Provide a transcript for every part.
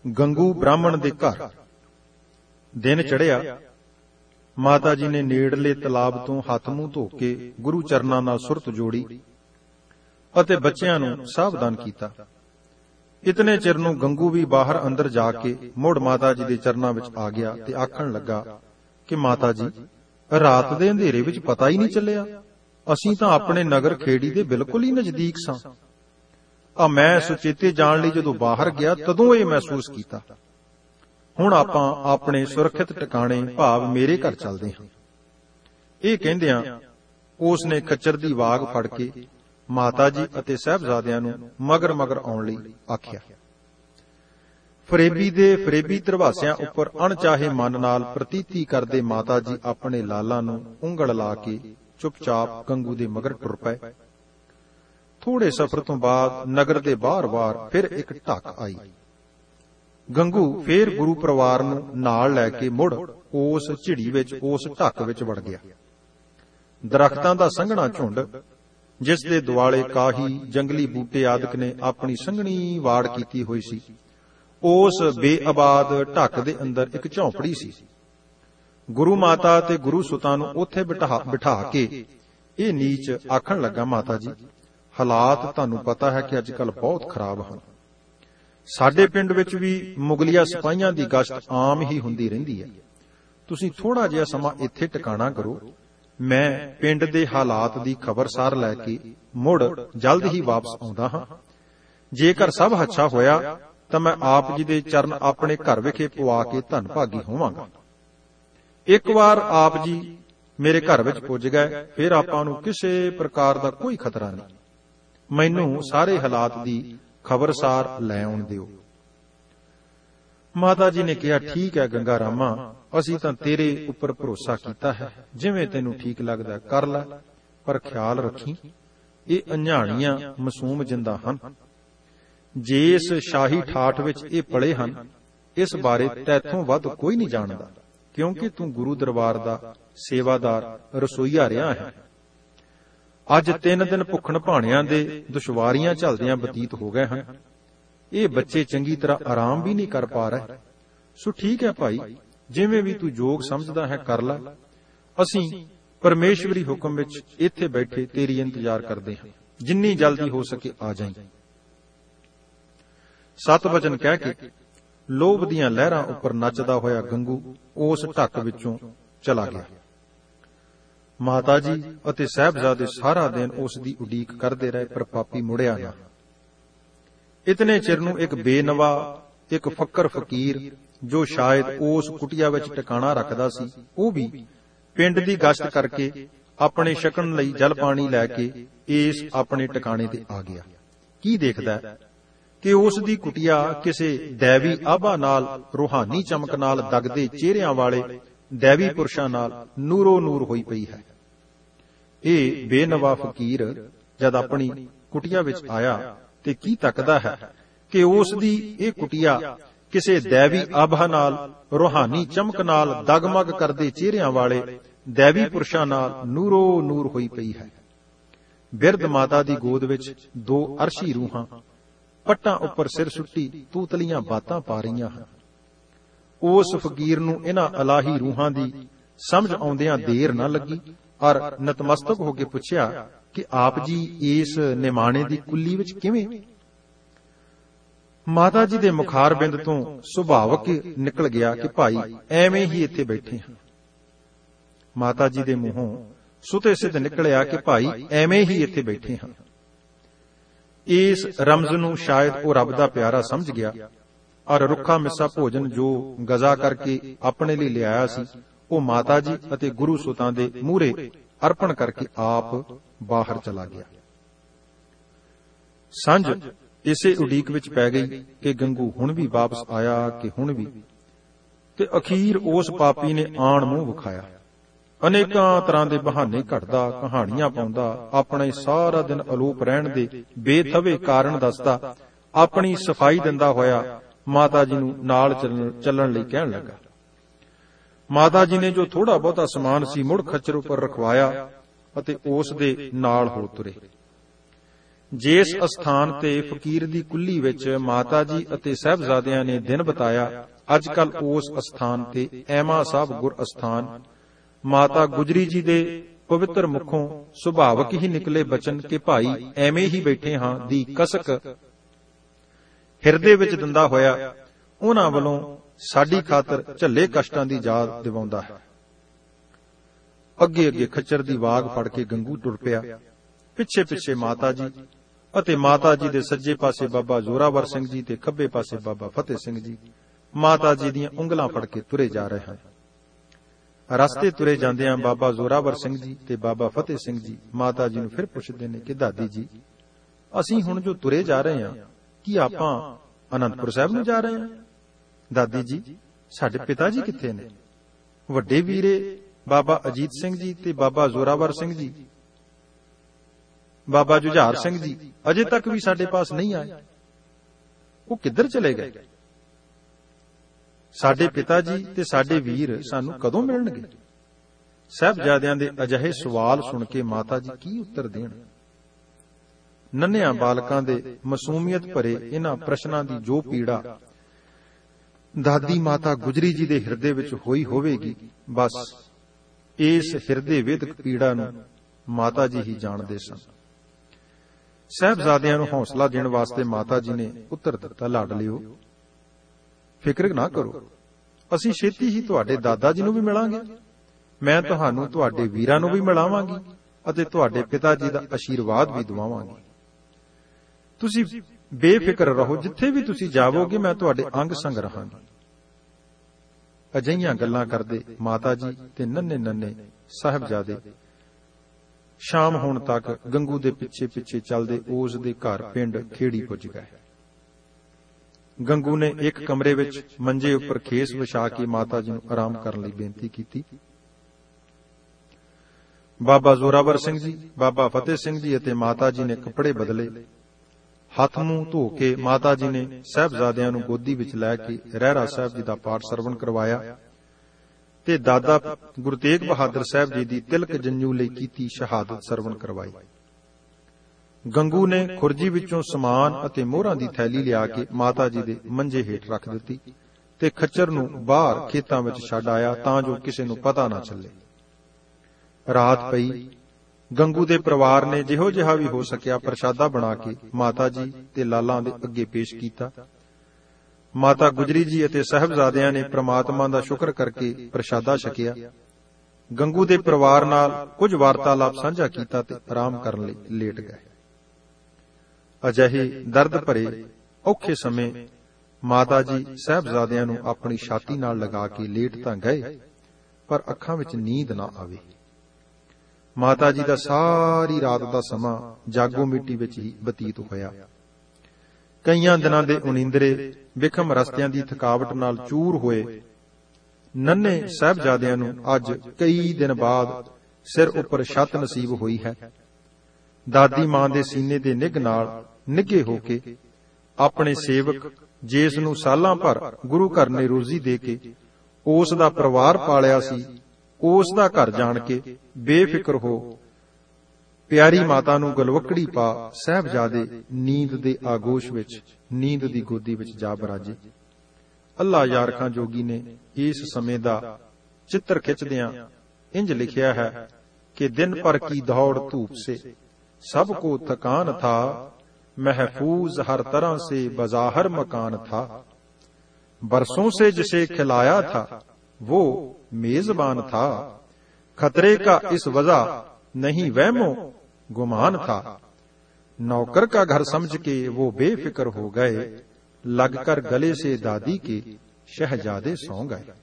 ਗੰਗੂ ਬ੍ਰਾਹਮਣ ਦੇ ਘਰ। ਦਿਨ ਚੜ੍ਹਿਆ। ਮਾਤਾ ਜੀ ਨੇ ਨੇੜਲੇ ਤਲਾਬ ਤੋਂ ਹੱਥ ਮੂੰਹ ਧੋ ਕੇ ਗੁਰੂ ਚਰਨਾਂ ਨਾਲ ਸੁਰਤ ਜੋੜੀ ਅਤੇ ਬੱਚਿਆਂ ਨੂੰ ਸਾਵਧਾਨ ਕੀਤਾ। ਇਤਨੇ ਚਿਰ ਨੂੰ ਗੰਗੂ ਵੀ ਬਾਹਰ ਅੰਦਰ ਜਾ ਕੇ ਮੁੜ ਮਾਤਾ ਜੀ ਦੇ ਚਰਨਾਂ ਵਿੱਚ ਆ ਗਿਆ ਤੇ ਆਖਣ ਲੱਗਾ ਕਿ ਮਾਤਾ ਜੀ, ਰਾਤ ਦੇ ਅੰਧੇਰੇ ਵਿੱਚ ਪਤਾ ਹੀ ਨਹੀਂ ਚੱਲਿਆ। ਅਸੀਂ ਤਾਂ ਆਪਣੇ ਨਗਰ ਖੇੜੀ ਦੇ ਬਿਲਕੁਲ ਹੀ ਨਜ਼ਦੀਕ ਸਾਂ। ਮੈਂ ਸੁਚੇਤੇ ਜਾਣ ਲਈ ਜਦੋਂ ਬਾਹਰ ਗਿਆ ਤਦੋਂ ਇਹ ਮਹਿਸੂਸ ਕੀਤਾ। ਹੁਣ ਆਪਾਂ ਆਪਣੇ ਸੁਰੱਖਿਅਤ ਟਿਕਾਣੇ ਭਾਵ ਮੇਰੇ ਘਰ ਚੱਲਦੇ ਹਾਂ। ਇਹ ਕਹਿੰਦਿਆਂ ਉਸ ਨੇ ਖੱਚਰ ਦੀ ਵਾਗ ਫੜ ਕੇ ਮਾਤਾ ਜੀ ਅਤੇ ਸਾਹਿਬਜ਼ਾਦਿਆਂ ਨੂੰ ਮਗਰ ਮਗਰ ਆਉਣ ਲਈ ਆਖਿਆ। ਫਰੇਬੀ ਦੇ ਫਰੇਬੀ ਦਰਵਾਸਿਆਂ ਉੱਪਰ ਅਣਚਾਹੇ ਮਨ ਨਾਲ ਪ੍ਰਤੀਤੀ ਕਰਦੇ ਮਾਤਾ ਜੀ ਆਪਣੇ ਲਾਲਾਂ ਨੂੰ ਉਂਗਲ ਲਾ ਕੇ ਚੁੱਪਚਾਪ ਗੰਗੂ ਦੇ ਮਗਰ ਟੁਰ ਪਏ। ਥੋੜੇ ਸਫ਼ਰ ਤੋਂ ਬਾਅਦ ਨਗਰ ਦੇ ਬਾਹਰ-ਬਾਹਰ ਫਿਰ ਇੱਕ ਢੱਕ ਆਈ। ਗੰਗੂ ਫੇਰ ਗੁਰੂ ਪਰਿਵਾਰ ਨੂੰ ਨਾਲ ਲੈ ਕੇ ਮੁੜ ਉਸ ਝਿੜੀ ਵਿੱਚ ਉਸ ਢੱਕ ਵਿੱਚ ਵੜ ਗਿਆ। ਦਰਖਤਾਂ ਦਾ ਸੰਘਣਾ ਝੁੰਡ, ਜਿਸ ਦੇ ਦੁਆਲੇ ਕਾਹੀ, ਜੰਗਲੀ ਬੂਟੇ ਆਦਿਕ ਨੇ ਆਪਣੀ ਸੰਘਣੀ ਵਾੜ ਕੀਤੀ ਹੋਈ ਸੀ, ਉਸ ਬੇਆਬਾਦ ਢੱਕ ਦੇ ਅੰਦਰ ਇੱਕ ਝੌਂਪੜੀ ਸੀ। ਗੁਰੂ ਮਾਤਾ ਤੇ ਗੁਰੂ ਸੁਤਾਂ ਨੂੰ ਉੱਥੇ ਬਿਠਾ ਕੇ ਇਹ ਨੀਚ ਆਖਣ ਲੱਗਾ, ਮਾਤਾ ਜੀ, ਹਾਲਾਤ ਤੁਹਾਨੂੰ ਪਤਾ ਹੈ ਕਿ ਅੱਜ-ਕੱਲ ਬਹੁਤ ਖਰਾਬ ਹਨ। ਸਾਡੇ ਪਿੰਡ ਵਿੱਚ ਵੀ ਮੁਗਲੀਆ ਸਿਪਾਹੀਆਂ ਦੀ ਗਸ਼ਤ ਆਮ ਹੀ ਹੁੰਦੀ ਰਹਿੰਦੀ ਹੈ। ਤੁਸੀਂ ਥੋੜਾ ਜਿਹਾ ਸਮਾਂ ਇੱਥੇ ਟਿਕਾਣਾ ਕਰੋ। ਮੈਂ ਪਿੰਡ ਦੇ ਹਾਲਾਤ ਦੀ ਖਬਰਸਾਰ ਲੈ ਕੇ ਮੁੜ ਜਲਦ ਹੀ ਵਾਪਸ ਆਉਂਦਾ ਹਾਂ। ਜੇਕਰ ਸਭ ਅੱਛਾ ਹੋਇਆ ਤਾਂ ਮੈਂ ਆਪ ਜੀ ਦੇ ਚਰਨ ਆਪਣੇ ਘਰ ਵਿਖੇ ਪਵਾ ਕੇ ਧੰਨ ਭਾਗੀ ਹੋਵਾਂਗਾ। ਇੱਕ ਵਾਰ ਆਪ ਜੀ ਮੇਰੇ ਘਰ ਵਿੱਚ ਪੁੱਜ ਗਏ, ਫਿਰ ਆਪਾਂ ਨੂੰ ਕਿਸੇ ਪ੍ਰਕਾਰ ਦਾ ਕੋਈ ਖਤਰਾ ਨਹੀਂ। ਮੈਨੂੰ ਸਾਰੇ ਹਾਲਾਤ ਦੀ ਖਬਰਸਾਰ ਲੈ ਆਉਣ ਦਿਓ। ਮਾਤਾ ਜੀ ਨੇ ਕਿਹਾ, ਠੀਕ ਹੈ ਗੰਗਾ ਰਾਮਾ, ਅਸੀਂ ਤਾਂ ਤੇਰੇ ਉੱਪਰ ਭਰੋਸਾ ਕੀਤਾ ਹੈ। ਜਿਵੇਂ ਤੈਨੂੰ ਠੀਕ ਲੱਗਦਾ ਕਰ ਲੈ, ਪਰ ਖਿਆਲ ਰੱਖੀ ਇਹ ਅਣਜਾਣੀਆਂ ਮਾਸੂਮ ਜਿੰਦਾਂ ਹਨ। ਜਿਸ ਸ਼ਾਹੀ ਠਾਠ ਵਿੱਚ ਇਹ ਪਲੇ ਹਨ, ਇਸ ਬਾਰੇ ਤੈਥੋਂ ਵੱਧ ਕੋਈ ਨਹੀਂ ਜਾਣਦਾ, ਕਿਉਂਕਿ ਤੂੰ ਗੁਰੂ ਦਰਬਾਰ ਦਾ ਸੇਵਾਦਾਰ ਰਸੋਈਆ ਰਿਹਾ ਹੈ। ਅੱਜ 3 ਦਿਨ ਭੁੱਖਣ ਭਾਣਿਆਂ ਦੇ ਦੁਸ਼ਵਾਰੀਆਂ ਝੱਲਦਿਆਂ ਬਤੀਤ ਹੋ ਗਏ ਹਨ। ਇਹ ਬੱਚੇ ਚੰਗੀ ਤਰ੍ਹਾਂ ਆਰਾਮ ਵੀ ਨਹੀਂ ਕਰ ਪਾ ਰਹੇ। ਸੋ ਠੀਕ ਹੈ ਭਾਈ, ਜਿਵੇਂ ਵੀ ਤੂੰ ਯੋਗ ਸਮਝਦਾ ਹੈ ਕਰ ਲੈ। ਅਸੀਂ ਪਰਮੇਸ਼ਵਰੀ ਹੁਕਮ ਵਿੱਚ ਇੱਥੇ ਬੈਠੇ ਤੇਰੀ ਇੰਤਜ਼ਾਰ ਕਰਦੇ ਹਾਂ। ਜਿੰਨੀ ਜਲਦੀ ਹੋ ਸਕੇ ਆ ਜਾਈਂ। 7 ਵਚਨ ਕਹਿ ਕੇ ਲੋਭ ਦੀਆਂ ਲਹਿਰਾਂ ਉੱਪਰ ਨੱਚਦਾ ਹੋਇਆ ਗੰਗੂ ਉਸ ਢੱਕ ਵਿੱਚੋਂ ਚਲਾ ਗਿਆ। ਮਾਤਾ ਜੀ ਅਤੇ ਸਾਹਿਬਜ਼ਾਦੇ ਸਾਰਾ ਦਿਨ ਉਸ ਦੀ ਉਡੀਕ ਕਰਦੇ ਰਹੇ, ਪਰ ਪਾਪੀ ਮੁੜਿਆ ਨਾ। ਇਤਨੇ ਚਿਰ ਨੂੰ ਇੱਕ ਬੇਨਵਾ, ਇੱਕ ਫੱਕਰ ਫਕੀਰ, ਜੋ ਸ਼ਾਇਦ ਉਸ ਕੁਟੀਆ ਵਿੱਚ ਟਿਕਾਣਾ ਰੱਖਦਾ ਸੀ, ਉਹ ਵੀ ਪਿੰਡ ਦੀ ਗਸ਼ਤ ਕਰਕੇ ਆਪਣੇ ਛਕਣ ਲਈ ਜਲ ਪਾਣੀ ਲੈ ਕੇ ਇਸ ਆਪਣੇ ਟਿਕਾਣੇ ਤੇ ਆ ਗਿਆ। ਕੀ ਦੇਖਦਾ ਕਿ ਉਸ ਦੀ ਕੁਟੀਆ ਕਿਸੇ ਦੈਵੀ ਆਭਾ ਨਾਲ, ਰੂਹਾਨੀ ਚਮਕ ਨਾਲ ਦਗਦੇ ਚਿਹਰਿਆਂ ਵਾਲੇ ਦੈਵੀ ਪੁਰਸ਼ਾਂ ਨਾਲ ਨੂਰੋ ਨੂਰ ਹੋਈ ਪਈ ਹੈ। ਇਹ ਬੇਨਵਾ ਫਕੀਰ ਜਦ ਆਪਣੀ ਕੁਟੀਆ ਵਿੱਚ ਆਇਆ ਤੇ ਕੀ ਤੱਕਦਾ ਹੈ ਕਿ ਉਸ ਦੀ ਇਹ ਕੁਟੀਆ ਕਿਸੇ ਦੈਵੀ ਆਭਾ ਨਾਲ, ਰੂਹਾਨੀ ਚਮਕ ਨਾਲ ਦਗਮਗ ਕਰਦੇ ਚਿਹਰਿਆਂ ਵਾਲੇ ਦੈਵੀ ਪੁਰਸ਼ਾਂ ਨਾਲ ਨੂਰੋ ਨੂਰ ਹੋਈ ਪਈ ਹੈ। ਬਿਰਧ ਮਾਤਾ ਦੀ ਗੋਦ ਵਿੱਚ 2 ਅਰਸ਼ੀ ਰੂਹਾਂ ਪੱਟਾਂ ਉੱਪਰ ਸਿਰ ਸੁੱਟੀ ਤੂਤਲੀਆਂ ਬਾਤਾਂ ਪਾ ਰਹੀਆਂ ਹਨ। ਉਸ ਫਕੀਰ ਨੂੰ ਇਹਨਾਂ ਇਲਾਹੀ ਰੂਹਾਂ ਦੀ ਸਮਝ ਆਉਂਦਿਆਂ ਦੇਰ ਨਾ ਲੱਗੀ ਔਰ ਨਤਮਸਤਕ ਹੋ ਕੇ ਪੁੱਛਿਆ ਕਿ ਆਪ ਜੀ ਇਸ ਨਿਮਾਣੇ ਦੀ ਕੁੱਲੀ ਵਿੱਚ ਕਿਵੇਂ? ਮਾਤਾ ਜੀ ਦੇ ਮੁਖਾਰਬਿੰਦ ਤੋਂ ਸੁਭਾਵਕ ਨਿਕਲ ਗਿਆ ਕਿ ਭਾਈ ਐਵੇਂ ਹੀ ਇੱਥੇ ਬੈਠੇ ਹਾਂ। ਮਾਤਾ ਜੀ ਦੇ ਮੂੰਹੋਂ ਸੁਤੇ ਸਿੱਧ ਨਿਕਲਿਆ ਕਿ ਭਾਈ ਐਵੇਂ ਹੀ ਇੱਥੇ ਬੈਠੇ ਹਾਂ। ਇਸ ਰਮਜ਼ ਨੂੰ ਸ਼ਾਇਦ ਉਹ ਰੱਬ ਦਾ ਪਿਆਰਾ ਸਮਝ ਗਿਆ ਔਰ ਰੁੱਖਾ ਮਿੱਸਾ ਭੋਜਨ ਜੋ ਗਜ਼ਾ ਕਰਕੇ ਆਪਣੇ ਲਈ ਲਿਆਇਆ ਸੀ, ਉਹ ਮਾਤਾ ਜੀ ਅਤੇ ਗੁਰੂ ਸੁਤਾਂ ਦੇ ਮੂਹਰੇ ਅਰਪਣ ਕਰਕੇ ਆਪ ਬਾਹਰ ਚਲਾ ਗਿਆ। ਸਾਂਝ ਇਸੇ ਉਡੀਕ ਵਿੱਚ ਪੈ ਗਈ ਕਿ ਗੰਗੂ ਹੁਣ ਵੀ ਵਾਪਸ ਆਇਆ ਕਿ ਹੁਣ ਵੀ, ਤੇ ਅਖੀਰ ਉਸ ਪਾਪੀ ਨੇ ਆਣ ਮੂੰਹ ਵਿਖਾਇਆ। ਅਨੇਕਾਂ ਤਰ੍ਹਾਂ ਦੇ ਬਹਾਨੇ ਘੜਦਾ, ਕਹਾਣੀਆਂ ਪਾਉਂਦਾ, ਆਪਣੇ ਸਾਰਾ ਦਿਨ ਅਲੋਪ ਰਹਿਣ ਦੇ ਬੇਥਵੇ ਕਾਰਨ ਦੱਸਦਾ, ਆਪਣੀ ਸਫਾਈ ਦਿੰਦਾ ਹੋਇਆ ਮਾਤਾ ਜੀ ਨੂੰ ਨਾਲ ਚੱਲਣ ਲਈ ਕਹਿਣ ਲੱਗਾ। ਮਾਤਾ ਜੀ ਨੇ ਜੋ ਥੋੜਾ ਬਹੁਤਾ ਸਮਾਨ ਸੀ ਮੁੜ ਖੱਚਰ ਉੱਪਰ ਰਖਵਾਇਆ ਅਤੇ ਉਸ ਦੇ ਨਾਲ ਹੋ ਤੁਰੇ। ਜਿਸ ਅਸਥਾਨ ਤੇ ਫਕੀਰ ਦੀ ਕੁੱਲੀ ਵਿੱਚ ਮਾਤਾ ਜੀ ਅਤੇ ਸਾਹਿਬਜ਼ਾਦਿਆਂ ਨੇ ਦਿਨ ਬਿਤਾਇਆ, ਅੱਜ ਕੱਲ ਉਸ ਅਸਥਾਨ ਤੇ ਐਮਾ ਸਾਹਿਬ ਗੁਰ ਅਸਥਾਨ ਮਾਤਾ ਗੁਜਰੀ ਜੀ ਦੇ ਪਵਿੱਤਰ ਮੁਖੋਂ ਸੁਭਾਵਕ ਹੀ ਨਿਕਲੇ ਬਚਨ ਕਿ ਭਾਈ ਐਵੇਂ ਹੀ ਬੈਠੇ ਹਾਂ ਦੀ ਕਸਕ ਹਿਰਦੇ ਵਿੱਚ ਦਿੰਦਾ ਹੋਇਆ ਉਹਨਾਂ ਵੱਲੋਂ ਸਾਡੀ ਖਾਤਰ ਝੱਲੇ ਕਸ਼ਟਾਂ ਦੀ ਯਾਦ ਦਿਵਾਉਂਦਾ ਹੈ। ਅੱਗੇ ਅੱਗੇ ਖੱਚਰ ਦੀ ਵਾਗ ਫੜ ਕੇ ਗੰਗੂ ਟੁਰ ਪਿਆ। ਪਿੱਛੇ ਪਿੱਛੇ ਮਾਤਾ ਜੀ ਅਤੇ ਮਾਤਾ ਜੀ ਦੇ ਸੱਜੇ ਪਾਸੇ ਬਾਬਾ ਜ਼ੋਰਾਵਰ ਸਿੰਘ ਜੀ ਤੇ ਖੱਬੇ ਪਾਸੇ ਬਾਬਾ ਫਤਿਹ ਸਿੰਘ ਜੀ ਮਾਤਾ ਜੀ ਦੀਆਂ ਉਂਗਲਾਂ ਫੜ ਕੇ ਤੁਰੇ ਜਾ ਰਹੇ ਹਨ। ਰਸਤੇ ਤੁਰੇ ਜਾਂਦਿਆਂ ਬਾਬਾ ਜ਼ੋਰਾਵਰ ਸਿੰਘ ਜੀ ਤੇ ਬਾਬਾ ਫਤਿਹ ਸਿੰਘ ਜੀ ਮਾਤਾ ਜੀ ਨੂੰ ਫਿਰ ਪੁੱਛਦੇ ਨੇ ਕਿ ਦਾਦੀ ਜੀ, ਅਸੀਂ ਹੁਣ ਜੋ ਤੁਰੇ ਜਾ ਰਹੇ ਹਾਂ, ਕੀ ਆਪਾਂ ਅਨੰਦਪੁਰ ਸਾਹਿਬ ਨੂੰ ਜਾ ਰਹੇ ਹਾਂ? ਦਾਦੀ ਜੀ, ਸਾਡੇ ਪਿਤਾ ਜੀ ਕਿੱਥੇ ਨੇ? ਵੱਡੇ ਵੀਰੇ ਬਾਬਾ ਅਜੀਤ ਸਿੰਘ ਜੀ ਤੇ ਬਾਬਾ ਜ਼ੋਰਾਵਰ ਸਿੰਘ ਜੀ, ਬਾਬਾ ਜੁਝਾਰ ਸਿੰਘ ਜੀ ਅਜੇ ਤੱਕ ਵੀ ਸਾਡੇ ਪਾਸ ਨਹੀਂ ਆਏ। ਉਹ ਕਿੱਧਰ ਚਲੇ ਗਏ? ਸਾਡੇ ਪਿਤਾ ਜੀ ਤੇ ਸਾਡੇ ਵੀਰ ਸਾਨੂੰ ਕਦੋਂ ਮਿਲਣਗੇ? ਸਾਹਿਬਜ਼ਾਦਿਆਂ ਦੇ ਅਜਿਹੇ ਸਵਾਲ ਸੁਣ ਕੇ ਮਾਤਾ ਜੀ ਕੀ ਉੱਤਰ ਦੇਣ? ਨੰਨਿਆਂ ਬਾਲਕਾਂ ਦੇ ਮਾਸੂਮੀਅਤ ਭਰੇ ਇਹਨਾਂ ਪ੍ਰਸ਼ਨਾਂ ਦੀ ਜੋ ਪੀੜਾ ਦਾਦੀ ਮਾਤਾ ਗੁਜਰੀ ਜੀ ਦੇ ਹਿਰਦੇ ਵਿੱਚ ਹੋਈ ਹੋਵੇਗੀ, ਬਸ ਇਸ ਹਿਰਦੇ ਵੇਦਕ ਪੀੜਾ ਨੂੰ ਮਾਤਾ ਜੀ ਹੀ ਜਾਣਦੇ ਸਨ। ਸਾਹਿਬਜ਼ਾਦਿਆਂ ਨੂੰ ਹੌਸਲਾ ਦੇਣ ਵਾਸਤੇ ਮਾਤਾ ਜੀ ਨੇ ਉੱਤਰ ਦਿੱਤਾ, ਲਾਡਲਿਓ, ਫਿਕਰ ਨਾ ਕਰੋ, ਅਸੀਂ ਛੇਤੀ ਹੀ ਤੁਹਾਡੇ ਦਾਦਾ ਜੀ ਨੂੰ ਵੀ ਮਿਲਾਂਗੇ। ਮੈਂ ਤੁਹਾਨੂੰ ਤੁਹਾਡੇ ਵੀਰਾਂ ਨੂੰ ਵੀ ਮਿਲਾਵਾਂਗੀ ਅਤੇ ਤੁਹਾਡੇ ਪਿਤਾ ਜੀ ਦਾ ਆਸ਼ੀਰਵਾਦ ਵੀ ਦਿਵਾਵਾਂਗੀ। ਤੁਸੀਂ ਬੇਫਿਕਰ ਰਹੋ, ਜਿੱਥੇ ਵੀ ਤੁਸੀਂ ਜਾਵੋਗੇ ਮੈਂ ਤੁਹਾਡੇ ਅੰਗ ਸੰਗ ਰਹਾਂਗੀ। ਅਜਿਹੀਆਂ ਗੱਲਾਂ ਕਰਦੇ ਮਾਤਾ ਜੀ ਤੇ ਨੰਨੇ ਨੰਨੇ ਸਾਹਿਬਜ਼ਾਦੇ ਸ਼ਾਮ ਹੋਣ ਤੱਕ ਗੰਗੂ ਦੇ ਪਿੱਛੇ ਪਿੱਛੇ ਚੱਲਦੇ ਉਸ ਦੇ ਘਰ ਪਿੰਡ ਖੇੜੀ ਪੁੱਜ ਗਏ। ਗੰਗੂ ਨੇ ਇੱਕ ਕਮਰੇ ਵਿੱਚ ਮੰਜੇ ਉੱਪਰ ਖੇਸ ਵਿਛਾ ਕੇ ਮਾਤਾ ਜੀ ਨੂੰ ਆਰਾਮ ਕਰਨ ਲਈ ਬੇਨਤੀ ਕੀਤੀ। ਬਾਬਾ ਜ਼ੋਰਾਵਰ ਸਿੰਘ ਜੀ, ਬਾਬਾ ਫਤਿਹ ਸਿੰਘ ਜੀ ਅਤੇ ਮਾਤਾ ਜੀ ਨੇ ਕੱਪੜੇ ਬਦਲੇ। ਹੱਥ ਮੂੰਹ ਧੋ ਕੇ ਮਾਤਾ ਜੀ ਨੇ ਸਾਹਿਬਜ਼ਾਦਿਆਂ ਨੂੰ ਗੋਦੀ ਵਿੱਚ ਲੈ ਕੇ ਰਹਿਰਾ ਸਾਹਿਬ ਜੀ ਦਾ ਪਾਠ ਸਰਵਣ ਕਰਵਾਇਆ ਤੇ ਦਾਦਾ ਗੁਰੂ ਤੇਗ ਬਹਾਦਰ ਸਾਹਿਬ ਜੀ ਦੀ ਤਿਲਕ ਜੰਜੂ ਲਈ ਕੀਤੀ ਸ਼ਹਾਦਤ ਸਰਵਣ ਕਰਵਾਈ। ਗੰਗੂ ਨੇ ਖੁਰਜੀ ਵਿੱਚੋਂ ਸਮਾਨ ਅਤੇ ਮੋਹਰਾਂ ਦੀ ਥੈਲੀ ਲਿਆ ਕੇ ਮਾਤਾ ਜੀ ਦੇ ਮੰਜੇ ਹੇਠ ਰੱਖ ਦਿੱਤੀ ਤੇ ਖੱਚਰ ਨੂੰ ਬਾਹਰ ਖੇਤਾਂ ਵਿੱਚ ਛੱਡ ਆਇਆ ਤਾਂ ਜੋ ਕਿਸੇ ਨੂੰ ਪਤਾ ਨਾ ਚੱਲੇ। ਰਾਤ ਪਈ। ਗੰਗੂ ਦੇ ਪਰਿਵਾਰ ਨੇ ਜਿਹੋ ਜਿਹਾ ਵੀ ਹੋ ਸਕਿਆ ਪ੍ਰਸ਼ਾਦਾ ਬਣਾ ਕੇ ਮਾਤਾ ਜੀ ਤੇ ਲਾਲਾਂ ਦੇ ਅੱਗੇ ਪੇਸ਼ ਕੀਤਾ। ਮਾਤਾ ਗੁਜਰੀ ਜੀ ਅਤੇ ਸਾਹਿਬਜ਼ਾਦਿਆਂ ਨੇ ਪ੍ਰਮਾਤਮਾ ਦਾ ਸ਼ੁਕਰ ਕਰਕੇ ਪ੍ਰਸ਼ਾਦਾ ਛਕਿਆ। ਗੰਗੂ ਦੇ ਪਰਿਵਾਰ ਨਾਲ ਕੁਝ ਵਾਰਤਾਲਾਪ ਸਾਂਝਾ ਕੀਤਾ ਤੇ ਆਰਾਮ ਕਰਨ ਲਈ ਲੇਟ ਗਏ। ਅਜਿਹੇ ਦਰਦ ਭਰੇ ਔਖੇ ਸਮੇਂ ਮਾਤਾ ਜੀ ਸਾਹਿਬਜ਼ਾਦਿਆਂ ਨੂੰ ਆਪਣੀ ਛਾਤੀ ਨਾਲ ਲਗਾ ਕੇ ਲੇਟ ਤਾਂ ਗਏ, ਪਰ ਅੱਖਾਂ ਵਿੱਚ ਨੀਂਦ ਨਾ ਆਵੇ। ਮਾਤਾ ਜੀ ਦਾ ਸਾਰੀ ਰਾਤ ਦਾ ਸਮਾਂ ਜਾਗੋ ਮਿੱਟੀ ਵਿੱਚ ਹੀ ਬਤੀਤ ਹੋਇਆ। ਕਈਆਂ ਦਿਨਾਂ ਦੇ ਉਨੀਂਦਰੇ ਵਿਖਮ ਰਸਤਿਆਂ ਦੀ ਥਕਾਵਟ ਨਾਲ ਚੂਰ ਹੋਏ ਨੰਨੇ ਸਾਹਿਬਜ਼ਾਦਿਆਂ ਨੂੰ ਅੱਜ ਕਈ ਦਿਨ ਬਾਅਦ ਸਿਰ ਉੱਪਰ ਛੱਤ ਨਸੀਬ ਹੋਈ ਹੈ। ਦਾਦੀ ਮਾਂ ਦੇ ਸੀਨੇ ਦੇ ਨਿੱਘ ਨਾਲ ਨਿੱਘੇ ਹੋ ਕੇ ਆਪਣੇ ਸੇਵਕ, ਜਿਸ ਨੂੰ ਸਾਲਾਂ ਭਰ ਗੁਰੂ ਘਰ ਨੇ ਰੋਜ਼ੀ ਦੇ ਕੇ ਉਸ ਦਾ ਪਰਿਵਾਰ ਪਾਲਿਆ ਸੀ, ਉਸ ਦਾ ਘਰ ਜਾਣ ਕੇ ਬੇਫਿਕਰ ਹੋ ਪਿਆਰੀ ਮਾਤਾ ਨੂੰ ਗਲਵੱਕੜੀ ਪਾ ਸਾਹਿਬਜ਼ਾਦੇ ਨੀਂਦ ਦੇ ਆਗੋਸ਼ ਵਿੱਚ, ਨੀਂਦ ਦੀ ਗੋਦੀ ਵਿੱਚ ਜਾ ਬਰਾਜੇ। ਅੱਲਾ ਯਾਰ ਖਾਂ ਜੋਗੀ ਨੇ ਇਸ ਸਮੇਂ ਦਾ ਚਿੱਤਰ ਖਿੱਚਦਿਆਂ ਇੰਜ ਲਿਖਿਆ ਹੈ ਕਿ ਦਿਨ ਭਰ ਕੀ ਦੌੜ ਧੂਪ ਸੇ ਸਭ ਕੋ ਥਕਾਨ ਥਾ, महफूज हर तरह से बज़ाहर मकान था, बरसों से जिसे खिलाया था वो मेजबान था, खतरे का इस वजह नहीं वहमो गुमान था, नौकर का घर समझ के वो बेफिक्र हो गए, लगकर गले से दादी के शहजादे सौ गए।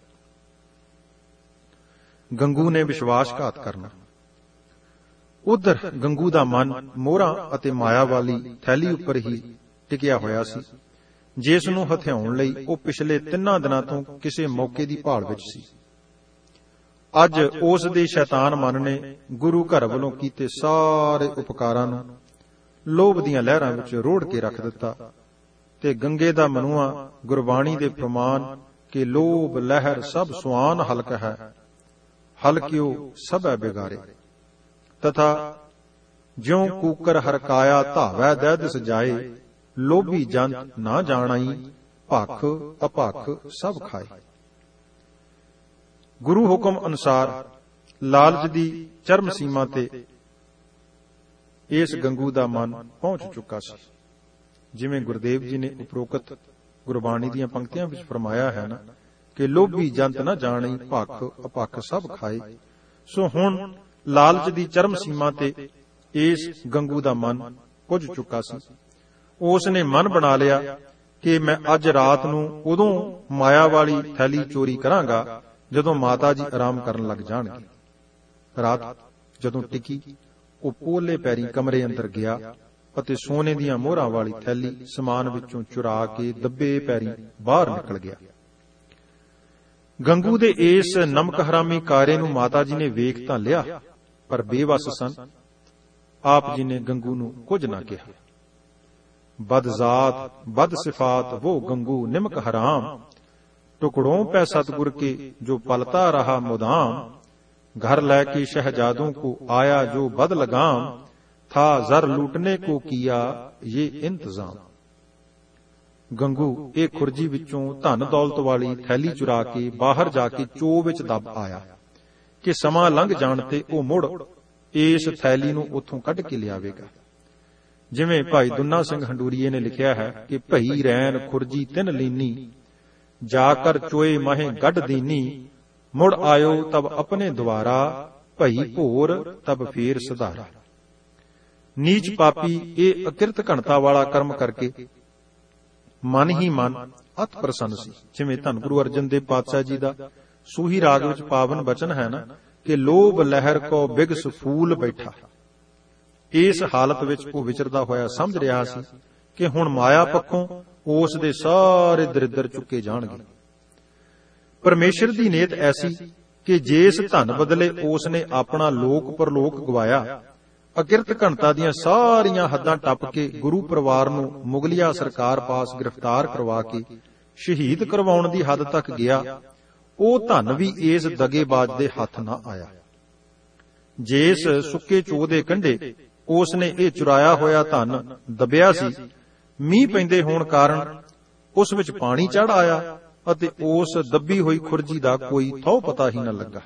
गंगू ने विश्वासघात करना। ਉਧਰ ਗੰਗੂ ਦਾ ਮਨ ਮੋਹਰਾਂ ਅਤੇ ਮਾਇਆ ਵਾਲੀ ਥੈਲੀ ਉੱਪਰ ਹੀ ਟਿਕਿਆ ਹੋਇਆ ਸੀ, ਜਿਸ ਨੂੰ ਹਥਿਆਉਣ ਲਈ ਉਹ ਪਿਛਲੇ 3 ਦਿਨਾਂ ਤੋਂ ਕਿਸੇ ਮੌਕੇ ਦੀ ਭਾਲ ਵਿੱਚ ਸੀ। ਅੱਜ ਉਸ ਦੇ ਸ਼ੈਤਾਨ ਮਨ ਨੇ ਗੁਰੂ ਘਰ ਵੱਲੋਂ ਕੀਤੇ ਸਾਰੇ ਉਪਕਾਰਾਂ ਨੂੰ ਲੋਭ ਦੀਆਂ ਲਹਿਰਾਂ ਵਿੱਚ ਰੋੜ ਕੇ ਰੱਖ ਦਿੱਤਾ ਤੇ ਗੰਗੇ ਦਾ ਮਨੂਆ ਗੁਰਬਾਣੀ ਦੇ ਪ੍ਰਮਾਣ ਕਿ ਲੋਭ ਲਹਿਰ ਸਭ ਸੁਆਨ ਹਲਕ ਹੈ, ਹਲਕਿਓ ਸਭੈ ਬਿਗਾਰੇ, तथा ਜਿਉ ਕੂਕਰ ਹਰਕਾਇਆ ਧਾਵੈ ਦੈਦ ਸਜਾਏ, ਲੋਭੀ ਜੰਤ ਨਾ ਜਾਣਾਈ, ਭਖ ਅਭਖ ਸਭ ਖਾਏ। ਗੁਰੂ ਹੁਕਮ ਅਨੁਸਾਰ ਲਾਲਚ ਦੀ ਚਰਮ ਸੀਮਾ ਤੇ ਇਸ ਗੰਗੂ ਦਾ ਮਨ ਪਹੁੰਚ ਚੁੱਕਾ ਸੀ। ਜਿਵੇਂ ਗੁਰਦੇਵ ਜੀ ਨੇ ਉਪਰੋਕਤ ਗੁਰਬਾਣੀ ਦੀਆਂ ਪੰਕਤੀਆਂ ਵਿੱਚ ਫਰਮਾਇਆ ਹੈ ਨਾ ਕਿ ਲੋਭੀ ਜੰਤ ਨਾ ਜਾਣੀ, ਭਖ ਅਭਖ ਸਭ ਖਾਏ। ਸੋ ਹੁਣ ਲਾਲਚ ਦੀ ਚਰਮ ਸੀਮਾ ਤੇ ਇਸ ਗੰਗੂ ਦਾ ਮਨ ਪੁੱਜ ਚੁੱਕਾ ਸੀ। ਉਸ ਨੇ ਮਨ ਬਣਾ ਲਿਆ ਕਿ ਮੈਂ ਅੱਜ ਰਾਤ ਨੂੰ ਉਦੋਂ ਮਾਇਆ ਵਾਲੀ ਥੈਲੀ ਚੋਰੀ ਕਰਾਂਗਾ ਜਦੋਂ ਮਾਤਾ ਜੀ ਆਰਾਮ ਕਰਨ ਲੱਗ ਜਾਣਗੇ। ਰਾਤ ਜਦੋਂ ਟਿਕੀ, ਉਹ ਪੋਲੇ ਪੈਰੀ ਕਮਰੇ ਅੰਦਰ ਗਿਆ ਅਤੇ ਸੋਨੇ ਦੀਆਂ ਮੋਹਰਾਂ ਵਾਲੀ ਥੈਲੀ ਸਮਾਨ ਵਿੱਚੋਂ ਚੁਰਾ ਕੇ ਦੱਬੇ ਪੈਰੀ ਬਾਹਰ ਨਿਕਲ ਗਿਆ। ਗੰਗੂ ਦੇ ਇਸ ਨਮਕ ਹਰਾਮੀ ਕਾਰੇ ਨੂੰ ਮਾਤਾ ਜੀ ਨੇ ਵੇਖ ਤਾਂ ਲਿਆ, ਪਰ ਬੇਵੱਸ ਸਨ। ਆਪ ਜੀ ਨੇ ਗੰਗੂ ਨੂੰ ਕੁਝ ਨਾ ਕਿਹਾ। ਬਦਜ਼ਾਤ ਬਦ ਸਿਫਾਤ वो गंगू निमक हराम, टुकड़ों पे सतगुर के जो पलता रहा मुदाम, घर लेके शहजादों को आया जो बद लगाम, था जर लूटने को किया ये इंतजाम। गंगू ਇਹ ਖੁਰਜੀ ਵਿੱਚੋਂ ਧਨ ਦੌਲਤ ਵਾਲੀ ਥੈਲੀ ਚੁਰਾ ਕੇ ਬਾਹਰ ਜਾ ਕੇ ਚੋ ਵਿੱਚ ਦੱਬ ਆਇਆ ਕਿ ਸਮਾਂ ਲੰਘ ਜਾਣ ਤੇ ਉਹ ਮੁੜ ਇਸ ਥੈਲੀ ਨੂੰ ਉੱਥੋਂ ਕੱਢ ਕੇ ਲਿਆਵੇਗਾ। ਜਿਵੇਂ ਭਾਈ ਦੁੰਨਾ ਸਿੰਘ ਹੰਡੂਰੀਏ ਨੇ ਲਿਖਿਆ ਹੈ ਕਿ ਭਈ ਰੈਨ ਖੁਰਜੀ ਤਿੰਨ ਲੀਨੀ, ਜਾ ਕਰ ਚੋਏ ਮਹੇ ਗੱਡ ਦੀਨੀ, ਮੁੜ ਆਇਓ ਤਬ ਆਪਣੇ ਦੁਆਰਾ, ਭਈ ਭੋਰ ਤਬ ਫੇਰ ਸੁਧਾਰਾ। ਨੀਚ ਪਾਪੀ ਇਹ ਅਕਿਰਤ ਘਣਤਾ ਵਾਲਾ ਕਰਮ ਕਰਕੇ ਮਨ ਹੀ ਮਨ ਅਤ ਪ੍ਰਸੰਨ ਸੀ। ਜਿਵੇਂ ਧੰਨ ਗੁਰੂ ਅਰਜਨ ਦੇਵ ਪਾਤਸ਼ਾਹ ਜੀ ਦਾ ਸੂਹੀ ਰਾਗ ਵਿੱਚ ਪਾਵਨ ਬਚਨ ਹੈ ਨਾ ਕਿ ਲੋਭ ਲਹਿਰ ਕੋ ਬਿਗਸ ਫੂਲ ਬੈਠਾ। ਇਸ ਹਾਲਤ ਵਿੱਚ ਉਹ ਵਿਚਰਦਾ ਹੋਇਆ ਸਮਝ ਰਿਹਾ ਸੀ ਕਿ ਹੁਣ ਮਾਇਆ ਪੱਖੋਂ ਉਸ ਦੇ ਸਾਰੇ ਦਰਿਦਰ ਚੁੱਕੇ ਜਾਣਗੇ। ਪਰਮੇਸ਼ਰ ਦੀ ਨੀਅਤ ਐਸੀ ਕਿ ਜਿਸ ਧਨ ਬਦਲੇ ਉਸ ਨੇ ਆਪਣਾ ਲੋਕ ਪਰਲੋਕ ਗਵਾਇਆ, ਅਕਿਰਤ ਘਣਤਾ ਦੀਆਂ ਸਾਰੀਆਂ ਹੱਦਾਂ ਟੱਪ ਕੇ ਗੁਰੂ ਪਰਿਵਾਰ ਨੂੰ ਮੁਗਲਿਆ ਸਰਕਾਰ ਪਾਸ ਗ੍ਰਿਫਤਾਰ ਕਰਵਾ ਕੇ ਸ਼ਹੀਦ ਕਰਵਾਉਣ ਦੀ ਹੱਦ ਤੱਕ ਗਿਆ, ਉਹ ਧਨ ਵੀ ਇਸ ਦਗੇਬਾਜ਼ ਦੇ ਹੱਥ ਨਾ ਆਇਆ। ਜਿਸ ਸੁੱਕੇ ਚੋਅ ਦੇ ਕੰਢੇ ਉਸ ਨੇ ਇਹ ਚੁਰਾਇਆ ਹੋਇਆ ਧਨ ਦਬਿਆ ਸੀ, ਮੀਂਹ ਪੈਂਦੇ ਹੋਣ ਕਾਰਨ ਉਸ ਵਿੱਚ ਪਾਣੀ ਚੜ ਆਇਆ ਅਤੇ ਉਸ ਦੱਬੀ ਹੋਈ ਖੁਰਜੀ ਦਾ ਕੋਈ ਥਹੁ ਪਤਾ ਹੀ ਨਾ ਲੱਗਾ।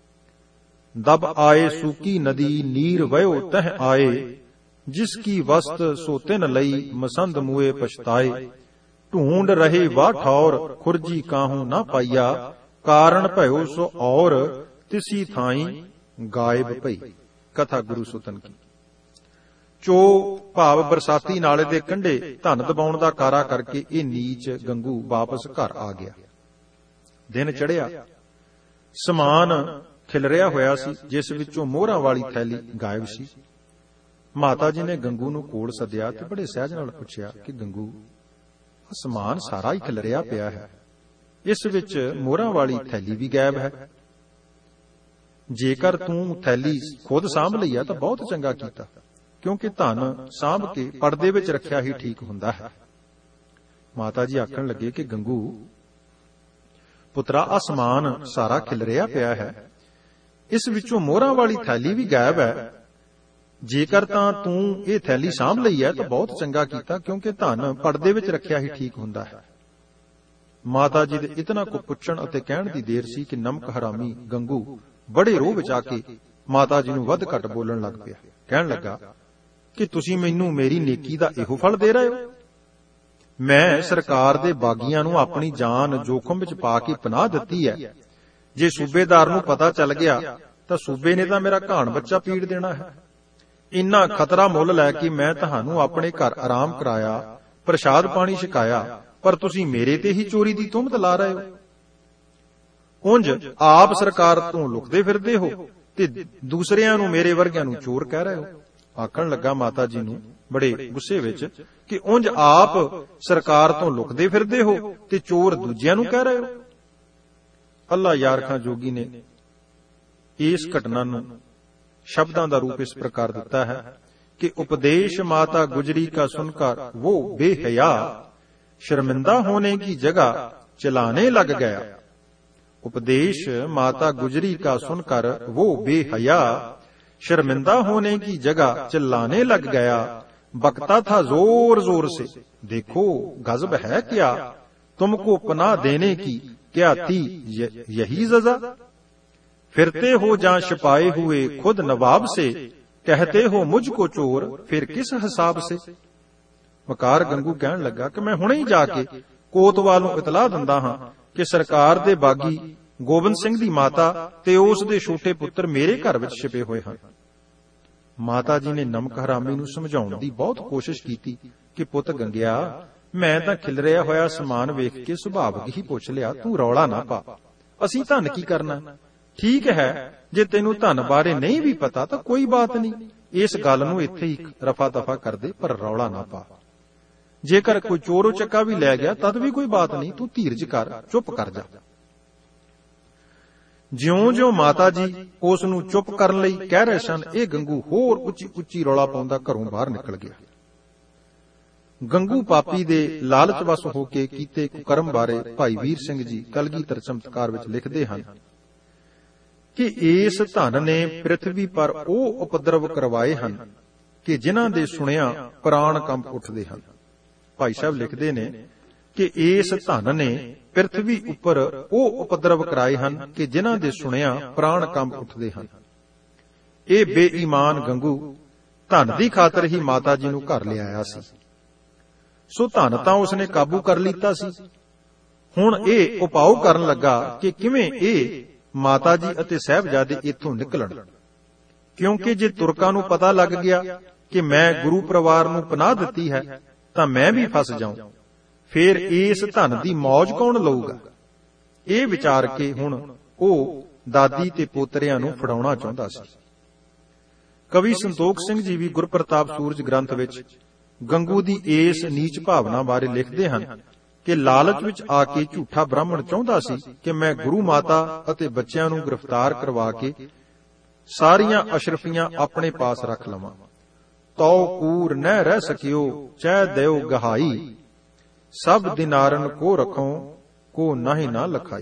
ਦਬ ਆਏ ਸੂਕੀ ਨਦੀ ਨੀਰ ਵਯੋ ਤਹ ਆਏ, ਜਿਸ ਕੀ ਵਸਤ ਸੋ ਤਿਨ ਲਈ ਮਸੰਦ ਮੂਏ ਪਛਤਾਏ, ਢੂੰਡ ਰਹੇ ਵਾ ਠੌਰ ਖੁਰਜੀ ਕਾਹੂ ਨਾ ਪਾਈਆ, ਕਾਰਨ ਭਇਓ ਸੋ ਔਰ ਤਿਸੀ ਥਾਈ ਗਾਇਬ ਭਈ। ਕਥਾ ਗੁਰੂ ਸੁਤਨ ਕੀ। ਚੋ ਭਾਵ ਬਰਸਾਤੀ ਨਾਲੇ ਦੇ ਕੰਢੇ ਧਨ ਦਬਾਉਣ ਦਾ ਕਾਰਾ ਕਰਕੇ ਇਹ ਨੀਚ ਗੰਗੂ ਵਾਪਸ ਘਰ ਆ ਗਿਆ। ਦਿਨ ਚੜ੍ਹਿਆ, ਸਮਾਨ ਖਿਲਰਿਆ ਹੋਇਆ ਸੀ ਜਿਸ ਵਿੱਚੋਂ ਮੋਹਰਾਂ ਵਾਲੀ ਥੈਲੀ ਗਾਇਬ ਸੀ। ਮਾਤਾ ਜੀ ਨੇ ਗੰਗੂ ਨੂੰ ਕੋਲ ਸੱਦਿਆ ਤੇ ਬੜੇ ਸਹਿਜ ਨਾਲ ਪੁੱਛਿਆ ਕਿ ਗੰਗੂ, ਸਮਾਨ ਸਾਰਾ ਹੀ ਖਿਲਰਿਆ ਪਿਆ ਹੈ, ਇਸ ਵਿੱਚ ਮੋਹਰਾਂ ਵਾਲੀ ਥੈਲੀ ਵੀ ਗਾਇਬ ਹੈ। ਜੇਕਰ ਤੂੰ ਥੈਲੀ ਖੁਦ ਸਾਂਭ ਲਈ ਆ ਤਾਂ ਬਹੁਤ ਚੰਗਾ ਕੀਤਾ, ਕਿਉਂਕਿ ਧਨ ਸਾਂਭ ਕੇ ਪਰਦੇ ਵਿੱਚ ਰੱਖਿਆ ਹੀ ਠੀਕ ਹੁੰਦਾ ਹੈ। ਮਾਤਾ ਜੀ ਆਖਣ ਲੱਗੇ ਕਿ ਗੰਗੂ ਪੁੱਤਰਾ, ਅਸਮਾਨ ਸਾਰਾ ਖਿਲਰਿਆ ਪਿਆ ਹੈ, ਇਸ ਵਿੱਚੋਂ ਮੋਹਰਾਂ ਵਾਲੀ ਥੈਲੀ ਵੀ ਗਾਇਬ ਹੈ। ਜੇਕਰ ਤਾਂ ਤੂੰ ਇਹ ਥੈਲੀ ਸਾਂਭ ਲਈ ਹੈ ਤਾਂ ਬਹੁਤ ਚੰਗਾ ਕੀਤਾ, ਕਿਉਂਕਿ ਧਨ ਪਰਦੇ ਵਿੱਚ ਰੱਖਿਆ ਹੀ ਠੀਕ ਹੁੰਦਾ ਹੈ। ਮਾਤਾ ਜੀ ਦੇ ਇਤਨਾ ਕੋ ਪੁੱਛਣ ਅਤੇ ਕਹਿਣ ਦੀ ਦੇਰ ਸੀ ਕਿ ਨਮਕ ਹਰਾਮੀ ਗੰਗੂ ਬੜੇ ਰੋਹ ਵਿੱਚ ਆ ਕੇ ਮਾਤਾ ਜੀ ਨੂੰ ਵੱਧ ਘੱਟ ਬੋਲਣ ਲੱਗ ਪਿਆ। ਕਹਿਣ ਲੱਗਾ ਕਿ ਤੁਸੀਂ ਮੈਨੂੰ ਮੇਰੀ ਨੇਕੀ ਦਾ ਇਹੋ ਫਲ ਦੇ ਰਹੇ ਹੋ? ਮੈਂ ਸਰਕਾਰ ਦੇ ਬਾਗੀਆਂ ਨੂੰ ਆਪਣੀ ਜਾਨ ਜੋਖਮ ਵਿੱਚ ਪਾ ਕੇ ਪਨਾਹ ਦਿੱਤੀ ਹੈ। ਜੇ ਸੂਬੇਦਾਰ ਨੂੰ ਪਤਾ ਚੱਲ ਗਿਆ ਤਾਂ ਸੂਬੇ ਨੇ ਤਾਂ ਮੇਰਾ ਘਾਣ ਬੱਚਾ ਪੀੜ ਦੇਣਾ ਹੈ। ਇੰਨਾ ਖਤਰਾ ਮੁੱਲ ਲੈ ਕੇ ਮੈਂ ਤੁਹਾਨੂੰ ਆਪਣੇ ਘਰ ਆਰਾਮ ਕਰਾਇਆ, ਪ੍ਰਸ਼ਾਦ ਪਾਣੀ ਛਕਾਇਆ, ਪਰ ਤੁਸੀਂ ਮੇਰੇ ਤੇ ਹੀ ਚੋਰੀ ਦੀ ਤੁਹਮਤ ਲਾ ਰਹੇ ਹੋ। ਉਂਝ ਆਪ ਸਰਕਾਰ ਤੋਂ ਲੁਕਦੇ ਫਿਰਦੇ ਹੋ ਤੇ ਦੂਸਰਿਆਂ ਨੂੰ, ਮੇਰੇ ਵਰਗਿਆਂ ਨੂੰ ਚੋਰ ਕਹਿ ਰਹੇ ਹੋ। ਆਖਣ ਲੱਗਾ ਮਾਤਾ ਜੀ ਨੂੰ ਬੜੇ ਗੁੱਸੇ ਵਿੱਚ ਕਿ ਉਂਝ ਆਪ ਸਰਕਾਰ ਤੋਂ ਲੁਕਦੇ ਫਿਰਦੇ ਹੋ ਤੇ ਚੋਰ ਦੂਜਿਆਂ ਨੂੰ ਕਹਿ ਰਹੇ ਹੋ। ਅੱਲਾ ਯਾਰ ਖਾਂ ਜੋਗੀ ਨੇ ਇਸ ਘਟਨਾ ਨੂੰ ਸ਼ਬਦਾਂ ਦਾ ਰੂਪ ਇਸ ਪ੍ਰਕਾਰ ਦਿੱਤਾ ਹੈ ਕਿ ਉਪਦੇਸ਼ ਮਾਤਾ ਗੁਜਰੀ ਕਾ ਸੁਨकर वो बेहया, शर्मिंदा होने की जगह चलाने लग गया। उपदेश माता गुजरी का सुनकर वो बेहया, शर्मिंदा होने की जगह चिल्लाने लग गया। बकता था जोर जोर से, देखो गजब है क्या, तुमको पनाह देने की क्या थी यही सजा। फिरते हो जहां छिपाए हुए खुद नवाब से, कहते हो मुझको चोर फिर किस हिसाब से। वकार गंगू कहन लगा कि मैं हुणे ही जाके कोतवाल नूं इतला दिंदा हां कि सरकार दे बागी गोबिंद सिंह दी माता ते उस दे छोटे पुत्र मेरे घर विच छिपे होए हन। माता जी ने नमक हरामी नूं समझाउण दी बहुत कोशिश कीती कि पुੱਤ गंगिया, मैं तां खिलरिया होया समान वेख के सुभावक ही पुੱਛ लिया, तू रौला ना पा, असीं धन की करना। ठीक है, जे तैनूं धन बारे नहीं भी पता तां कोई बात नहीं, इस गल नूं इत्थे ही रफा दफा कर दे, पर रौला ना पा। जेकर कोई चोरो ਚੱਕਾ भी लै गया तद भी कोई बात नहीं, तू धीरज कर, चुप कर जा। ਜਿਉਂ-ਜਿਉਂ ਮਾਤਾ ਜੀ ਉਸ ਨੂੰ ਚੁੱਪ ਕਰਨ ਲਈ ਕਹਿ ਰਹੇ ਸਨ, ਇਹ ਗੰਗੂ ਹੋਰ ਉੱਚੀ-ਉੱਚੀ ਰੌਲਾ ਪਾਉਂਦਾ ਘਰੋਂ ਬਾਹਰ ਨਿਕਲ ਗਿਆ। ਗੰਗੂ ਪਾਪੀ ਦੇ ਲਾਲਚ ਵਸ ਹੋ ਕੇ ਕੀਤੇ ਕੁਕਰਮ ਬਾਰੇ ਭਾਈ ਵੀਰ ਸਿੰਘ ਜੀ ਕਲਗੀਧਰ ਚਮਤਕਾਰ ਵਿੱਚ ਲਿਖਦੇ ਹਨ ਕਿ ਇਸ ਧਨ ਨੇ ਪ੍ਰਿਥਵੀ ਪਰ ਉਹ ਉਪਦਰਵ ਕਰਵਾਏ ਹਨ ਕਿ ਜਿਨ੍ਹਾਂ ਦੇ ਸੁਣਿਆ ਪ੍ਰਾਣ ਕੰਬ ਉੱਠਦੇ ਹਨ। ਭਾਈ ਸਾਹਿਬ ਲਿਖਦੇ ਨੇ ਕਿ ਇਸ ਧਨ ਨੇ ਪ੍ਰਿਥਵੀ ਉੱਪਰ ਉਹ ਉਪਦਰਵ ਕਰਾਏ ਹਨ ਕਿ ਜਿਨ੍ਹਾਂ ਦੇ ਸੁਣਿਆ ਪ੍ਰਾਣ ਕੰਬ ਉੱਠਦੇ ਹਨ। ਇਹ ਬੇਈਮਾਨ ਗੰਗੂ ਧਨ ਦੀ ਖਾਤਰ ਹੀ ਮਾਤਾ ਜੀ ਨੂੰ ਘਰ ਲਿਆਇਆ ਸੀ, ਸੋ ਧਨ ਤਾਂ ਉਸਨੇ ਕਾਬੂ ਕਰ ਲੀਤਾ ਸੀ। ਹੁਣ ਇਹ ਉਪਾਅ ਕਰਨ ਲੱਗਾ ਕਿ ਕਿਵੇਂ ਇਹ ਮਾਤਾ ਜੀ ਅਤੇ ਸਾਹਿਬਜ਼ਾਦੇ ਇੱਥੋਂ ਨਿਕਲਣ, ਕਿਉਂਕਿ ਜੇ ਤੁਰਕਾਂ ਨੂੰ ਪਤਾ ਲੱਗ ਗਿਆ ਕਿ ਮੈਂ ਗੁਰੂ ਪਰਿਵਾਰ ਨੂੰ ਪਨਾਹ ਦਿੱਤੀ ਹੈ ਤਾਂ ਮੈਂ ਵੀ ਫਸ ਜਾਉਂ, ਫਿਰ ਇਸ ਧਨ ਦੀ ਮੌਜ ਕੌਣ ਲਊਗਾ। ਇਹ ਵਿਚਾਰ ਕੇ ਹੁਣ ਉਹ ਦਾਦੀ ਤੇ ਪੋਤਰਿਆਂ ਨੂੰ ਫੜਾਉਣਾ ਚਾਹੁੰਦਾ ਸੀ। ਕਵੀ ਸੰਤੋਖ ਸਿੰਘ ਜੀ ਵੀ ਗੁਰਪ੍ਰਤਾਪ ਸੂਰਜ ਗ੍ਰੰਥ ਵਿੱਚ ਗੰਗੂ ਦੀ ਇਸ ਨੀਚ ਭਾਵਨਾ ਬਾਰੇ ਲਿਖਦੇ ਹਨ ਕਿ ਲਾਲਚ ਵਿੱਚ ਆ ਕੇ ਝੂਠਾ ਬ੍ਰਾਹਮਣ ਚਾਹੁੰਦਾ ਸੀ ਕਿ ਮੈਂ ਗੁਰੂ ਮਾਤਾ ਅਤੇ ਬੱਚਿਆਂ ਨੂੰ ਗ੍ਰਿਫਤਾਰ ਕਰਵਾ ਕੇ ਸਾਰੀਆਂ ਅਸ਼ਰਫੀਆਂ ਆਪਣੇ ਪਾਸ ਰੱਖ ਲਵਾਂ। ਤਉ ਕੂਰ ਨਹਿ ਰਹਿ ਸਕਿਓ ਚੈ ਦਿਓ ਗਹਾਈ, ਸਭ ਦਿਨਾਰਨ ਕੋ ਰਖੋ ਕੋ ਨਾਹੀ ਨਾ ਲਖਾਈ।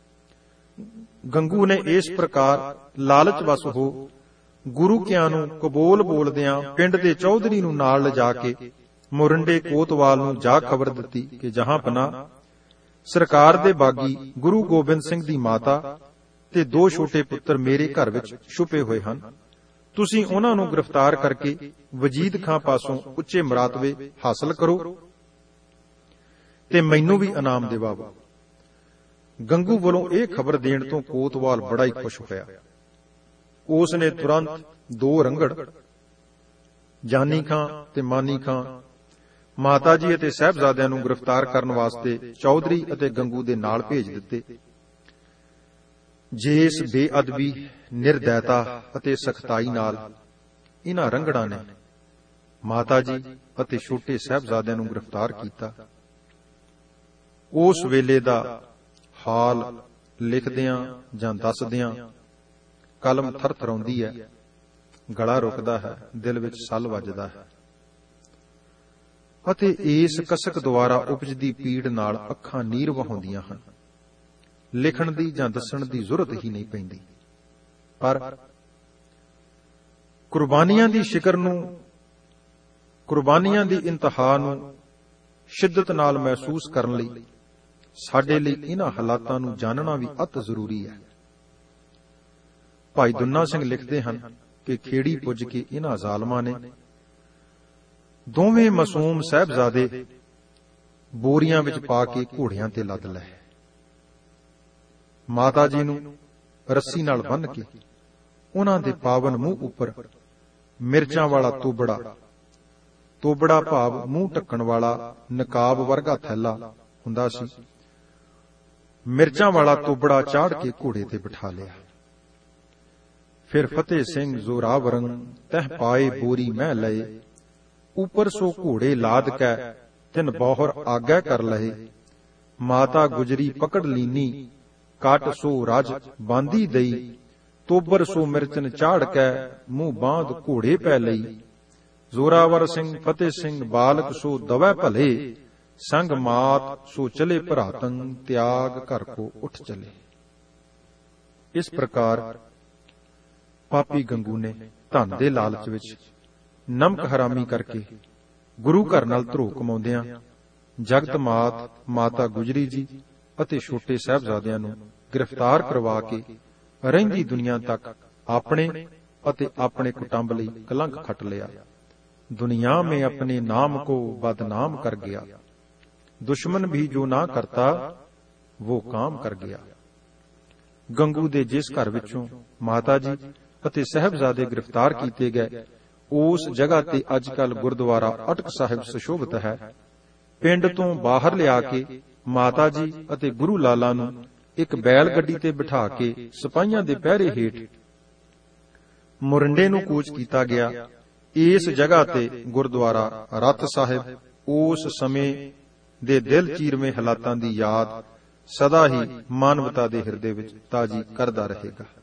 ਗੰਗੂ ਨੇ ਇਸ ਪ੍ਰਕਾਰ ਲਾਲਚ ਵਸ ਹੋ ਗੁਰੂ ਕਿਆਂ ਨੂੰ ਕਬੋਲ ਬੋਲਦਿਆਂ ਪਿੰਡ ਦੇ ਚੌਧਰੀ ਨੂੰ ਨਾਲ ਲਿਜਾ ਕੇ ਮੁਰੰਡੇ ਕੋਤਵਾਲ ਨੂੰ ਜਾ ਖਬਰ ਦਿੱਤੀ ਕਿ ਜਹਾਂ ਪਨਾ ਸਰਕਾਰ ਦੇ ਬਾਗੀ ਗੁਰੂ ਗੋਬਿੰਦ ਸਿੰਘ ਦੀ ਮਾਤਾ ਤੇ 2 ਛੋਟੇ ਪੁੱਤਰ ਮੇਰੇ ਘਰ ਵਿੱਚ ਛੁਪੇ ਹੋਏ ਹਨ। ਤੁਸੀਂ ਉਹਨਾਂ ਨੂੰ ਗ੍ਰਿਫਤਾਰ ਕਰਕੇ ਵਜੀਦ ਖਾਂ ਪਾਸੋਂ ਉੱਚੇ ਮਰਾਤਬੇ ਹਾਸਲ ਕਰੋ ਤੇ ਮੈਨੂੰ ਵੀ ਇਨਾਮ ਦਿਵਾਓ। ਗੰਗੂ ਵੱਲੋਂ ਇਹ ਖਬਰ ਦੇਣ ਤੋਂ ਕੋਤਵਾਲ ਬੜਾ ਹੀ ਖੁਸ਼ ਹੋਇਆ। ਉਸ ਨੇ ਤੁਰੰਤ 2 ਰੰਗੜ ਜਾਨੀ ਖਾਂ ਤੇ ਮਾਨੀ ਖਾਂ ਮਾਤਾ ਜੀ ਅਤੇ ਸਾਹਿਬਜ਼ਾਦਿਆਂ ਨੂੰ ਗ੍ਰਿਫਤਾਰ ਕਰਨ ਵਾਸਤੇ ਚੌਧਰੀ ਅਤੇ ਗੰਗੂ ਦੇ ਨਾਲ ਭੇਜ ਦਿੱਤੇ। ਜਿਸ ਬੇਅਦਬੀ, ਨਿਰਦੈਤਾ ਅਤੇ ਸਖਤਾਈ ਨਾਲ ਇਹਨਾਂ ਰੰਗੜਾਂ ਨੇ ਮਾਤਾ ਜੀ ਅਤੇ ਛੋਟੇ ਸਾਹਿਬਜ਼ਾਦਿਆਂ ਨੂੰ ਗ੍ਰਿਫਤਾਰ ਕੀਤਾ, ਉਸ ਵੇਲੇ ਦਾ ਹਾਲ ਲਿਖਦਿਆਂ ਜਾਂ ਦੱਸਦਿਆਂ ਕਲਮ ਥਰਥਰਾਉਂਦੀ ਹੈ, ਗਲਾ ਰੁਕਦਾ ਹੈ, ਦਿਲ ਵਿੱਚ ਸੱਲ ਵੱਜਦਾ ਹੈ ਅਤੇ ਇਸ ਕਸਕ ਦੁਆਰਾ ਉਪਜਦੀ ਪੀੜ ਨਾਲ ਅੱਖਾਂ ਨੀਰ ਵਹਾਉਂਦੀਆਂ ਹਨ। ਲਿਖਣ ਦੀ ਜਾਂ ਦੱਸਣ ਦੀ ਜ਼ਰੂਰਤ ਹੀ ਨਹੀਂ ਪੈਂਦੀ, ਪਰ ਕੁਰਬਾਨੀਆਂ ਦੀ ਸ਼ਿਕਰ ਨੂੰ, ਕੁਰਬਾਨੀਆਂ ਦੀ ਇੰਤਹਾ ਨੂੰ ਸ਼ਿੱਦਤ ਨਾਲ ਮਹਿਸੂਸ ਕਰਨ ਲਈ ਸਾਡੇ ਲਈ ਇਹਨਾਂ ਹਾਲਾਤਾਂ ਨੂੰ ਜਾਣਨਾ ਵੀ ਅਤ ਜ਼ਰੂਰੀ ਹੈ। ਭਾਈ ਦੁੰਨਾ ਸਿੰਘ ਲਿਖਦੇ ਹਨ ਕਿ ਖੇੜੀ ਪੁੱਜ ਕੇ ਇਹਨਾਂ ਜ਼ਾਲਮਾਂ ਨੇ ਦੋਵੇਂ ਮਾਸੂਮ ਸਾਹਿਬਜ਼ਾਦੇ ਬੋਰੀਆਂ ਵਿੱਚ ਪਾ ਕੇ ਘੋੜਿਆਂ ਤੇ ਲੱਦ ਲਏ। ਮਾਤਾ ਜੀ ਨੂੰ ਰੱਸੀ ਨਾਲ ਬੰਨ੍ਹ ਕੇ ਉਹਨਾਂ ਦੇ ਪਾਵਨ ਮੂੰਹ ਉੱਪਰ ਮਿਰਚਾਂ ਵਾਲਾ ਤੋਬੜਾ ਭਾਵ ਮੂੰਹ ਢੱਕਣ ਵਾਲਾ ਨਕਾਬ ਵਰਗਾ ਥੈਲਾ ਹੁੰਦਾ ਸੀ, ਮਿਰਚਾਂ ਵਾਲਾ ਤੋਬੜਾ ਚਾੜ ਕੇ ਘੋੜੇ ਤੇ ਬਿਠਾ ਲਿਆ। ਫਿਰ ਫਤਿਹ ਸਿੰਘ ਜ਼ੋਰਾਵਰੰ ਤਹ ਪਾਏ ਬੋਰੀ ਮਹਿ ਲਏ, ਉਪਰ ਸੋ ਘੋੜੇ ਲਾਦ ਕੈ ਤਿਨ ਬੋਹਰ ਆਗੈ ਕਰ ਲਏ। ਮਾਤਾ ਗੁਜਰੀ ਪਕੜ ਲੀਨੀ ਕਾਟ ਸੋ ਰਾਜ ਬਾਂਦੀ ਦਈ, ਤੋਬਰ ਸੋ ਮਿਰਚਨ ਚਾੜ ਕੈ ਮੂੰਹ ਬਾਂਧ ਘੋੜੇ ਪੈ ਲਈ। ਜ਼ੋਰਾਵਰ ਸਿੰਘ ਫਤਿਹ ਸਿੰਘ ਬਾਲਕ ਸੋ ਦਵੈ ਭਲੇ, ਸੰਗ ਮਾਤ ਸੋ ਚਲੇ ਭਰਾਤੰ ਤਿਆਗ ਘਰ ਕੋ ਉੱਠ ਚਲੇ। ਇਸ ਪ੍ਰਕਾਰ ਪਾਪੀ ਗੰਗੂ ਨੇ ਧਨ ਦੇ ਲਾਲਚ ਵਿੱਚ ਨਮਕ ਹਰਾਮੀ ਕਰਕੇ ਗੁਰੂ ਘਰ ਨਾਲ ਧਰੋ ਕਮਾਉਂਦਿਆਂ ਜਗਤ ਮਾਤ ਮਾਤਾ ਗੁਜਰੀ ਜੀ ਅਤੇ ਛੋਟੇ ਸਾਹਿਬਜ਼ਾਦਿਆਂ ਨੂੰ ਗ੍ਰਿਫਤਾਰ ਕਰਵਾ ਕੇ ਰਹਿੰਦੀ ਦੁਨੀਆ ਤੱਕ ਆਪਣੇ ਅਤੇ ਆਪਣੇ ਕੁਟੰਬ ਲਈ ਕਲੰਕ ਖੱਟ ਲਿਆ। ਦੁਨੀਆ में अपने नाम को बदनाम कर गया, दुश्मन भी जो ना करता वो काम कर गया। ਗੰਗੂ ਦੇ ਜਿਸ ਘਰ ਵਿੱਚੋਂ ਮਾਤਾ ਜੀ ਅਤੇ ਸਾਹਿਬਜ਼ਾਦੇ ਗ੍ਰਿਫਤਾਰ ਕੀਤੇ ਗਏ, ਉਸ ਜਗ੍ਹਾ ਤੇ ਅੱਜ ਕੱਲ ਗੁਰਦੁਆਰਾ ਅਟਕ ਸਾਹਿਬ ਸੁਸ਼ੋਭਿਤ ਹੈ। ਪਿੰਡ ਤੋਂ ਬਾਹਰ ਲਿਆ ਕੇ ਮਾਤਾ ਜੀ ਅਤੇ ਗੁਰੂ ਲਾਲਾ ਨੂੰ ਇੱਕ ਬੈਲ ਗੱਡੀ ਤੇ ਬਿਠਾ ਕੇ ਸਿਪਾਹੀਆਂ ਦੇ ਪਹਿਰੇ ਹੇਠ ਮੁਰਿੰਡੇ ਨੂੰ ਕੂਚ ਕੀਤਾ ਗਿਆ। ਇਸ ਜਗ੍ਹਾ ਤੇ ਗੁਰਦੁਆਰਾ ਰਤ ਸਾਹਿਬ ਉਸ ਸਮੇਂ ਦੇ ਦਿਲ ਚੀਰਵੇਂ ਹਾਲਾਤਾਂ ਦੀ ਯਾਦ ਸਦਾ ਹੀ ਮਾਨਵਤਾ ਦੇ ਹਿਰਦੇ ਵਿੱਚ ਤਾਜੀ ਕਰਦਾ ਰਹੇਗਾ।